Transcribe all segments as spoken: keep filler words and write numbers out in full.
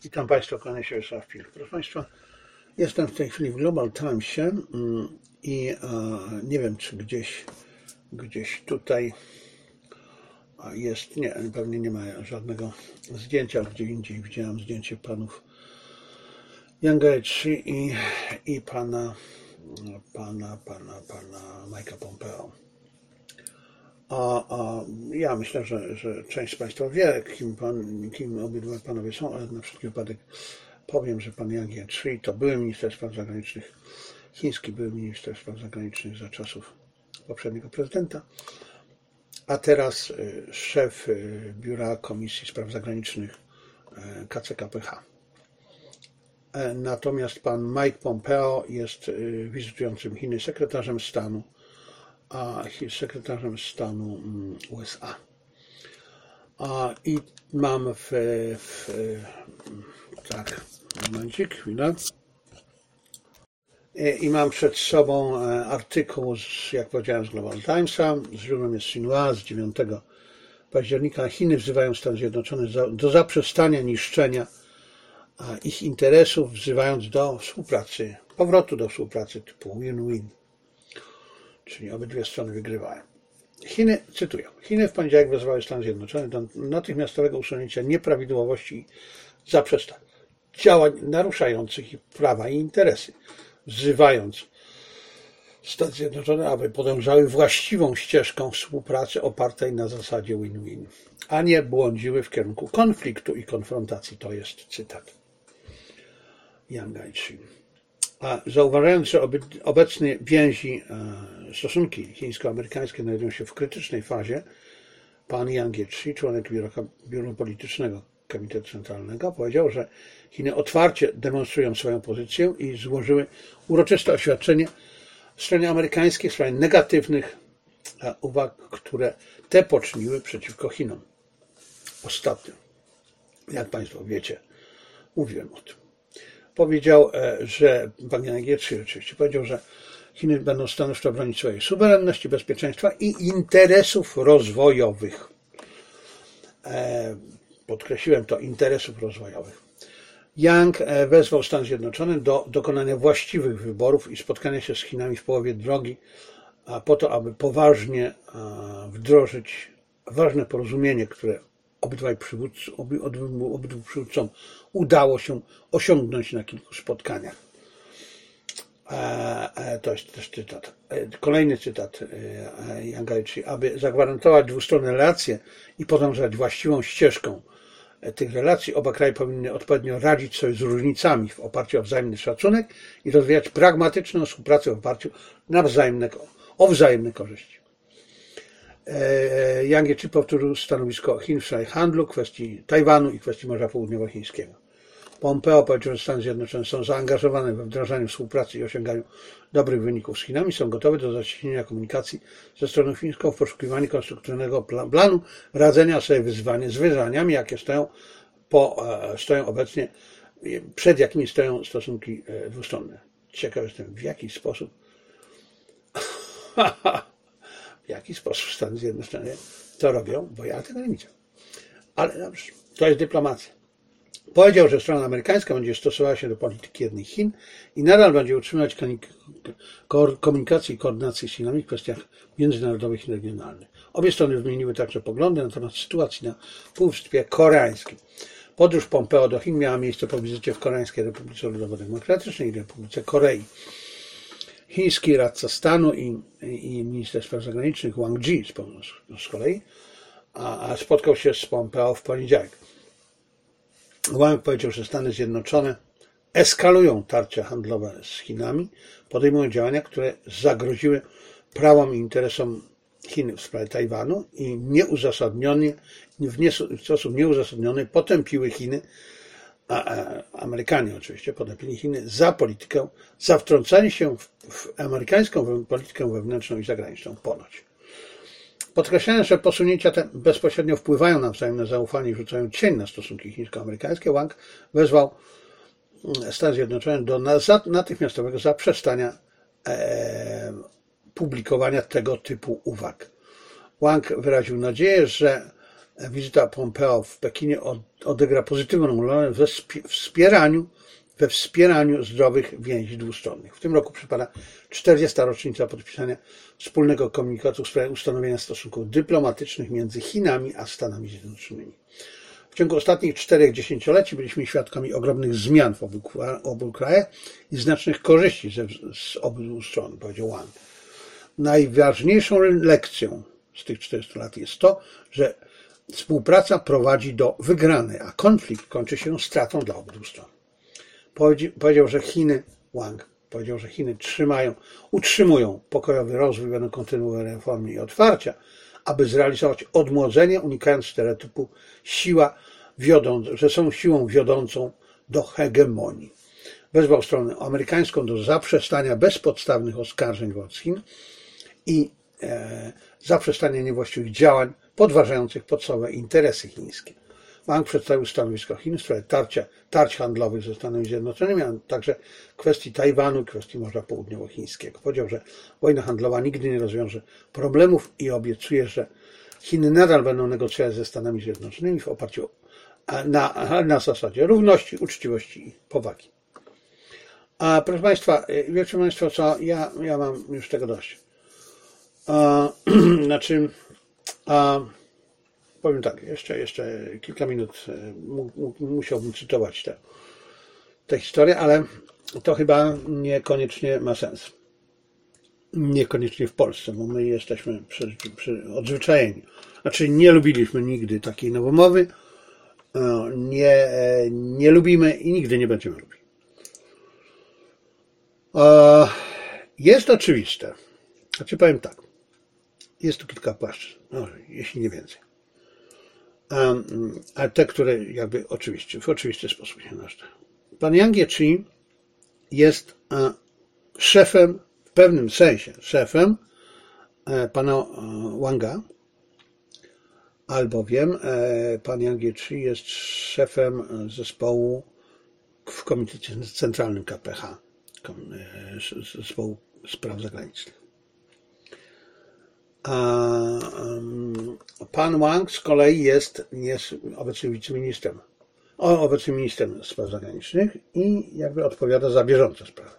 Witam Państwa, kłaniam się Wiesław Pilch. Proszę Państwa, jestem w tej chwili w Global Timesie i nie wiem, czy gdzieś, gdzieś tutaj jest, nie, pewnie nie ma żadnego zdjęcia, gdzie indziej widziałem zdjęcie panów Younga i, i pana, pana, pana, pana Mike'a Pompeo. A, a ja myślę, że, że część z Państwa wie, kim, pan, kim obydwa panowie są, ale na wszelki wypadek powiem, że pan Yang Jiechi to były minister spraw zagranicznych, chiński były minister spraw zagranicznych za czasów poprzedniego prezydenta, a teraz szef Biura Komisji Spraw Zagranicznych K C K P H. Natomiast pan Mike Pompeo jest wizytującym Chiny sekretarzem stanu, a sekretarzem stanu U S A. A, I mam w, w tak, momencik, chwilę. I, I mam przed sobą artykuł, z, jak powiedziałem, z Global Timesa. Źródłem jest Xinhua z dziewiątego października. Chiny wzywają Stany Zjednoczone do zaprzestania niszczenia ich interesów, wzywając do współpracy, powrotu do współpracy typu win-win. Czyli obydwie strony wygrywają. Chiny, cytuję, Chiny w poniedziałek wezwały Stany Zjednoczone do natychmiastowego usunięcia nieprawidłowości i zaprzestania działań naruszających ich prawa i interesy, wzywając Stany Zjednoczone, aby podążały właściwą ścieżką współpracy opartej na zasadzie win-win, a nie błądziły w kierunku konfliktu i konfrontacji. To jest cytat Younga Jiechi. A zauważając, że obecnie więzi, stosunki chińsko-amerykańskie znajdują się w krytycznej fazie, pan Yang Jiechi, członek biura, biura politycznego Komitetu Centralnego, powiedział, że Chiny otwarcie demonstrują swoją pozycję i złożyły uroczyste oświadczenie stronie amerykańskiej w sprawie negatywnych uwag, które te poczyniły przeciwko Chinom. Ostatnio, jak Państwo wiecie, mówiłem o tym. Powiedział, że pan Yang Jiechi oczywiście powiedział, że Chiny będą stanowczo bronić swojej suwerenności, bezpieczeństwa i interesów rozwojowych. Podkreśliłem to, interesów rozwojowych. Yang wezwał Stany Zjednoczone do dokonania właściwych wyborów i spotkania się z Chinami w połowie drogi, po to, aby poważnie wdrożyć ważne porozumienie, które obydwaj przywódcom, obydwu, obydwu przywódcom udało się osiągnąć na kilku spotkaniach. To jest też cytat. Kolejny cytat Younga Jiechi. Aby zagwarantować dwustronne relacje i podążać właściwą ścieżką tych relacji, oba kraje powinny odpowiednio radzić sobie z różnicami w oparciu o wzajemny szacunek i rozwijać pragmatyczną współpracę w oparciu na wzajemne, o wzajemne korzyści. Yang Jiechi powtórzył stanowisko Chin w sprawie handlu, kwestii Tajwanu i kwestii Morza Południowochińskiego. Pompeo powiedział, że Stany Zjednoczone są zaangażowane we wdrażaniu współpracy i osiąganiu dobrych wyników z Chinami, są gotowe do zacieśnienia komunikacji ze stroną chińską w poszukiwaniu konstruktywnego planu radzenia sobie wyzwanie, z wyzwaniami, jakie stoją, po, stoją obecnie, przed jakimi stoją stosunki dwustronne. Ciekaw jestem, w jaki sposób w jaki sposób Stany Zjednoczone to robią, bo ja tego nie widzę. Ale dobrze, to jest dyplomacja. Powiedział, że strona amerykańska będzie stosowała się do polityki jednych Chin i nadal będzie utrzymywać komunikację i koordynację z Chinami w kwestiach międzynarodowych i regionalnych. Obie strony wymieniły także poglądy na temat sytuacji na Półwyspie Koreańskim. Podróż Pompeo do Chin miała miejsce po wizycie w Koreańskiej Republice Ludowo-Demokratycznej i Republice Korei. Chiński radca stanu i, i minister spraw zagranicznych Wang Yi z kolei a, a spotkał się z Pompeo w poniedziałek. Wang powiedział, że Stany Zjednoczone eskalują tarcia handlowe z Chinami, podejmują działania, które zagroziły prawom i interesom Chin w sprawie Tajwanu i nieuzasadnione, w, nie, w sposób nieuzasadniony potępiły Chiny, a, a Amerykanie oczywiście potępili Chiny za politykę, za wtrącanie się w, w amerykańską politykę wewnętrzną i zagraniczną ponoć. Podkreślając, że posunięcia te bezpośrednio wpływają na wzajemne zaufanie i rzucają cień na stosunki chińsko-amerykańskie, Wang wezwał Stany Zjednoczone do natychmiastowego zaprzestania e, publikowania tego typu uwag. Wang wyraził nadzieję, że wizyta Pompeo w Pekinie odegra pozytywną rolę we wspieraniu, we wspieraniu zdrowych więzi dwustronnych. W tym roku przypada czterdziesta rocznica podpisania wspólnego komunikatu w sprawie ustanowienia stosunków dyplomatycznych między Chinami a Stanami Zjednoczonymi. W ciągu ostatnich czterech dziesięcioleci byliśmy świadkami ogromnych zmian w obu, obu krajach i znacznych korzyści ze, z obu stron, powiedział Wang. Najważniejszą lekcją z tych czterystu lat jest to, że współpraca prowadzi do wygranej, a konflikt kończy się stratą dla obu stron. Powiedział, że Chiny, Wang powiedział, że Chiny trzymają, utrzymują pokojowy rozwój, będą kontynuować reformy i otwarcia, aby zrealizować odmłodzenie, unikając stereotypu siła wiodąca, że są siłą wiodącą do hegemonii. Wezwał stronę amerykańską do zaprzestania bezpodstawnych oskarżeń wobec Chin i e, zaprzestania niewłaściwych działań podważających podstawowe interesy chińskie. Wang przedstawił stanowisko Chin w sprawie tarcia, tarć handlowych ze Stanami Zjednoczonymi, a także kwestii Tajwanu i kwestii Morza Południowochińskiego. Powiedział, że wojna handlowa nigdy nie rozwiąże problemów i obiecuje, że Chiny nadal będą negocjować ze Stanami Zjednoczonymi w oparciu na, na zasadzie równości, uczciwości i powagi. A proszę Państwa, wiecie Państwo co, ja, ja mam już tego dość. A, znaczy, a, powiem tak, jeszcze, jeszcze kilka minut musiałbym cytować tę, tę historię, ale to chyba niekoniecznie ma sens. Niekoniecznie w Polsce, bo my jesteśmy przy, przy odzwyczajeni. Znaczy nie lubiliśmy nigdy takiej nowomowy, nie, nie lubimy i nigdy nie będziemy lubić. Jest oczywiste, znaczy powiem tak, jest tu kilka płaszczyzn, no, jeśli nie więcej. A te, które jakby oczywiście, w oczywisty sposób się nazywa. Pan Yang Jiechi jest szefem, w pewnym sensie szefem pana Wanga, albowiem pan Yang Jiechi jest szefem zespołu w Komitecie Centralnym K P H, zespołu spraw zagranicznych. A pan Wang z kolei jest, jest obecnym wiceministrem, obecnym ministrem spraw zagranicznych i jakby odpowiada za bieżące sprawy.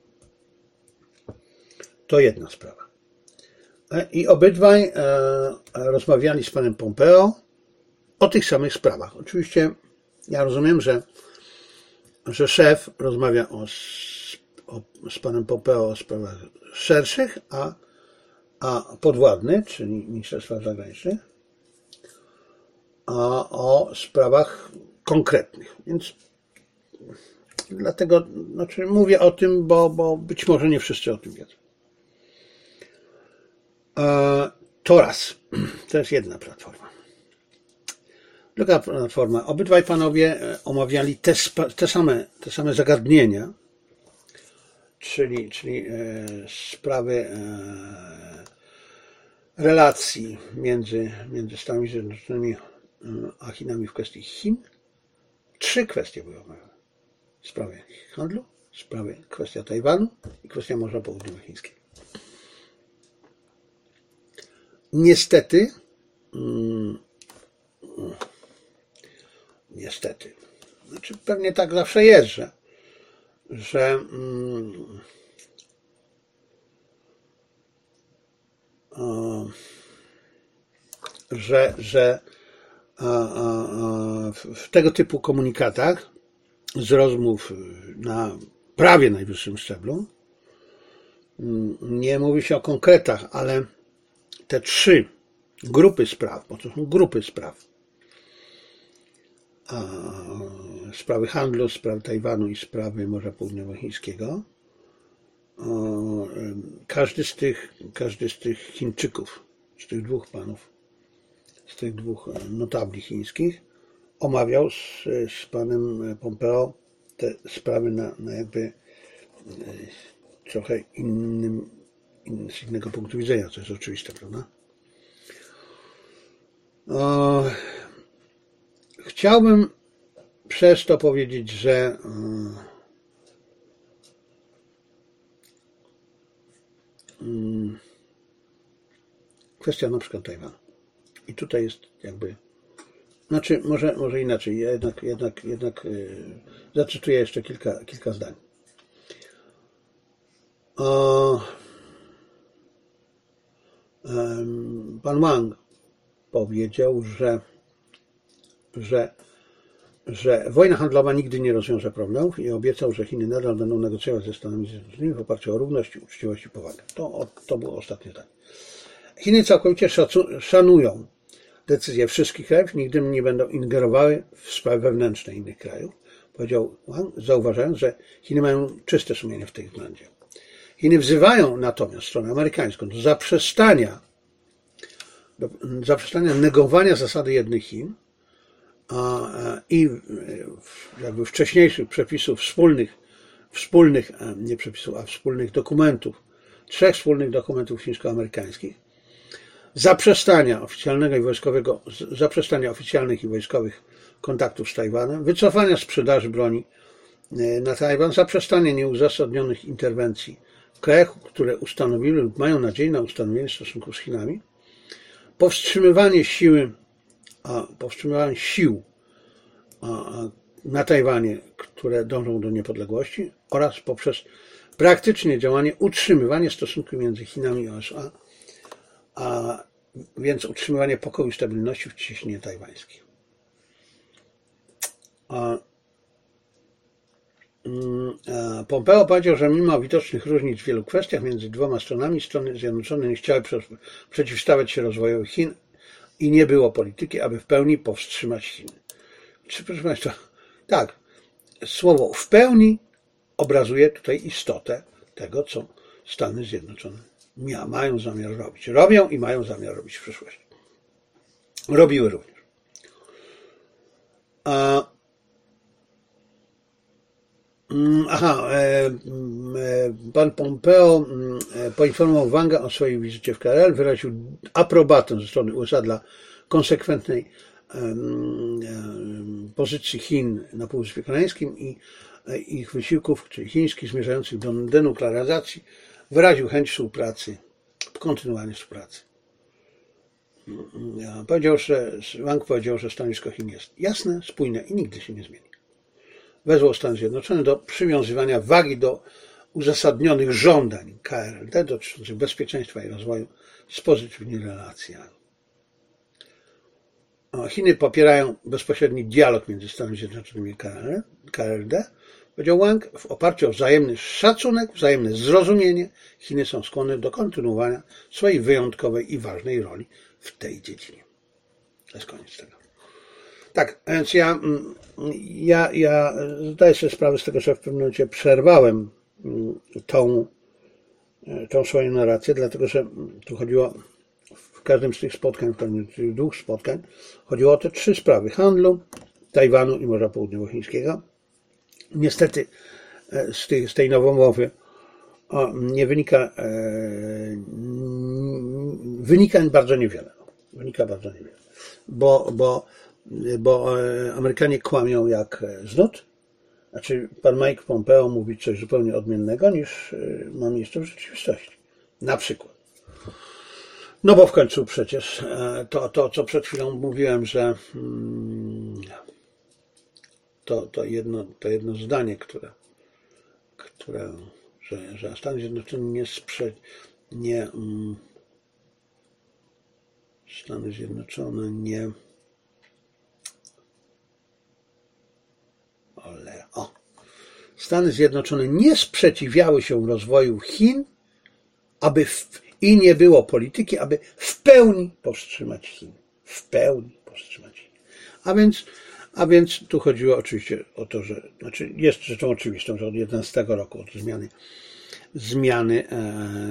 To jedna sprawa. I obydwaj rozmawiali z panem Pompeo o tych samych sprawach. Oczywiście ja rozumiem, że, że szef rozmawia o, o, z panem Pompeo o sprawach szerszych, a a podwładny, czyli minister spraw zagranicznych, a o sprawach konkretnych. Więc dlatego znaczy mówię o tym, bo, bo być może nie wszyscy o tym wiedzą. To raz. To jest jedna platforma. Druga platforma. Obydwaj panowie omawiali te, te, same, te same zagadnienia, czyli, czyli sprawy relacji między, między Stanami Zjednoczonymi a Chinami w kwestii Chin. Trzy kwestie były omawiane. Sprawy handlu, sprawy, kwestia Tajwanu i kwestia Morza Południowochińskiego. Niestety, mm, niestety, znaczy pewnie tak zawsze jest, że, że mm, że, że w tego typu komunikatach z rozmów na prawie najwyższym szczeblu nie mówi się o konkretach, ale te trzy grupy spraw, bo to są grupy spraw, sprawy handlu, sprawy Tajwanu i sprawy Morza Południowochińskiego, każdy z tych, każdy z tych Chińczyków, z tych dwóch panów, z tych dwóch notabli chińskich omawiał z, z panem Pompeo te sprawy na, na jakby trochę innym, z innego punktu widzenia, co jest oczywiste, prawda? O, chciałbym przez to powiedzieć, że kwestia na przykład Tajwanu. I tutaj jest jakby Znaczy, może, może inaczej, ja jednak, jednak, jednak yy, zacytuję jeszcze kilka, kilka zdań. O, um, pan Wang powiedział, że, że, że wojna handlowa nigdy nie rozwiąże problemów i obiecał, że Chiny nadal będą negocjować ze Stanami Zjednoczonymi w oparciu o równość, uczciwość i powagę. To, to było ostatnie zdanie. Chiny całkowicie szacu, szanują decyzje wszystkich krajów, nigdy nie będą ingerowały w sprawy wewnętrzne innych krajów. Powiedział Wang, zauważając, że Chiny mają czyste sumienie w tej względzie. Chiny wzywają natomiast stronę amerykańską do zaprzestania, do zaprzestania negowania zasady jednych Chin a, i jakby wcześniejszych przepisów wspólnych, wspólnych, nie przepisów, a wspólnych dokumentów, trzech wspólnych dokumentów chińsko-amerykańskich, zaprzestania oficjalnego i wojskowego, zaprzestania oficjalnych i wojskowych kontaktów z Tajwanem, wycofania sprzedaży broni na Tajwan, zaprzestania nieuzasadnionych interwencji w krajach, które ustanowiły lub mają nadzieję na ustanowienie stosunków z Chinami, powstrzymywanie siły, a, powstrzymywanie sił a, na Tajwanie, które dążą do niepodległości, oraz poprzez praktyczne działanie utrzymywanie stosunków między Chinami i U S A, a więc utrzymywanie pokoju i stabilności w cieśninie tajwańskiej. A, Pompeo powiedział, że mimo widocznych różnic w wielu kwestiach między dwoma stronami, Stany Zjednoczone nie chciały przeciwstawiać się rozwojowi Chin i nie było polityki, aby w pełni powstrzymać Chiny. Czy, proszę Państwa, tak, słowo w pełni obrazuje tutaj istotę tego, co Stany Zjednoczone mają zamiar robić. Robią i mają zamiar robić w przyszłości. Robiły również. A Aha, pan Pompeo poinformował Wanga o swojej wizycie w K R L, wyraził aprobatę ze strony U S A dla konsekwentnej pozycji Chin na Półwyspie Koreańskim i ich wysiłków, czyli chińskich, zmierzających do denuklearyzacji, wyraził chęć współpracy, kontynuowania współpracy. Powiedział, że, Wang powiedział, że stanowisko Chin jest jasne, spójne i nigdy się nie zmieni. Wezwał Stany Zjednoczone do przywiązywania wagi do uzasadnionych żądań K R L D dotyczących bezpieczeństwa i rozwoju z pozytywnymi relacjami. Chiny popierają bezpośredni dialog między Stanami Zjednoczonymi i K R L D. Powiedział Wang, w oparciu o wzajemny szacunek, wzajemne zrozumienie, Chiny są skłonne do kontynuowania swojej wyjątkowej i ważnej roli w tej dziedzinie. To jest koniec tego. Tak, więc ja, ja, ja zdaję sobie sprawę z tego, że w pewnym momencie przerwałem tą, tą swoją narrację, dlatego że tu chodziło w każdym z tych spotkań, w pewnym z tych dwóch spotkań, chodziło o te trzy sprawy: handlu, Tajwanu i Morza Południowochińskiego. Niestety z tej, z tej nowomowy nie wynika, wynika bardzo niewiele. Wynika bardzo niewiele, bo, bo bo Amerykanie kłamią jak z nut, znaczy pan Mike Pompeo mówi coś zupełnie odmiennego niż ma miejsce w rzeczywistości. Na przykład. No bo w końcu przecież to, to co przed chwilą mówiłem, że to, to, jedno, to jedno zdanie, które, które że, że Stany Zjednoczone nie sprze, nie Stany Zjednoczone nie Ale, o. Stany Zjednoczone nie sprzeciwiały się rozwoju Chin, aby w, i nie było polityki, aby w pełni powstrzymać Chiny. W pełni powstrzymać Chiny. A więc, a więc tu chodziło oczywiście o to, że znaczy jest rzeczą oczywistą, że od jedenastego roku, od zmiany, zmiany e,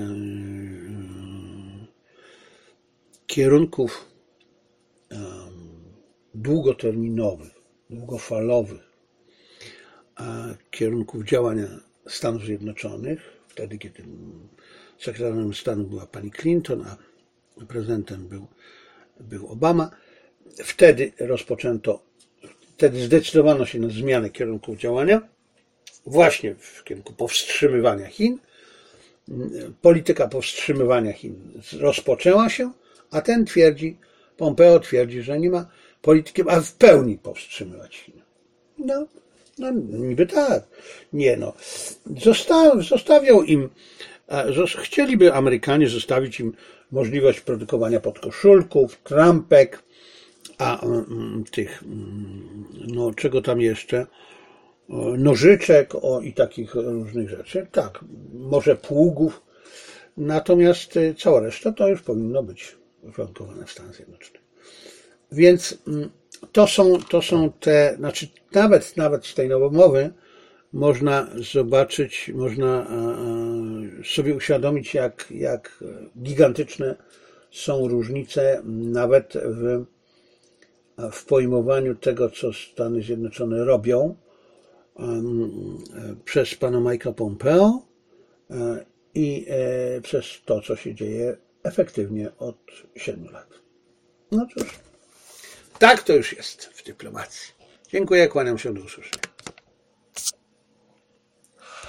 kierunków e, długoterminowych, długofalowych, kierunków działania Stanów Zjednoczonych, wtedy kiedy sekretarzem stanu była pani Clinton, a prezydentem był, był Obama. Wtedy rozpoczęto, wtedy zdecydowano się na zmianę kierunków działania, właśnie w kierunku powstrzymywania Chin. Polityka powstrzymywania Chin rozpoczęła się, a ten twierdzi, Pompeo twierdzi, że nie ma politykiem, a w pełni powstrzymywać Chiny. No, no niby tak. Nie no. Zosta zostawią im, chcieliby Amerykanie zostawić im możliwość produkowania podkoszulków, trampek, a tych, no czego tam jeszcze, nożyczek o, i takich różnych rzeczy. Tak, może pługów. Natomiast cała reszta to już powinno być uwarunkowane w Stanach Zjednoczonych. Więc to są, to są te, znaczy nawet, nawet z tej nowomowy można zobaczyć, można sobie uświadomić, jak, jak gigantyczne są różnice nawet w, w pojmowaniu tego, co Stany Zjednoczone robią przez pana Mike'a Pompeo i przez to, co się dzieje efektywnie od siedmiu lat. No cóż, tak to już jest w dyplomacji. Dziękuję, kłaniam się, do usłyszenia.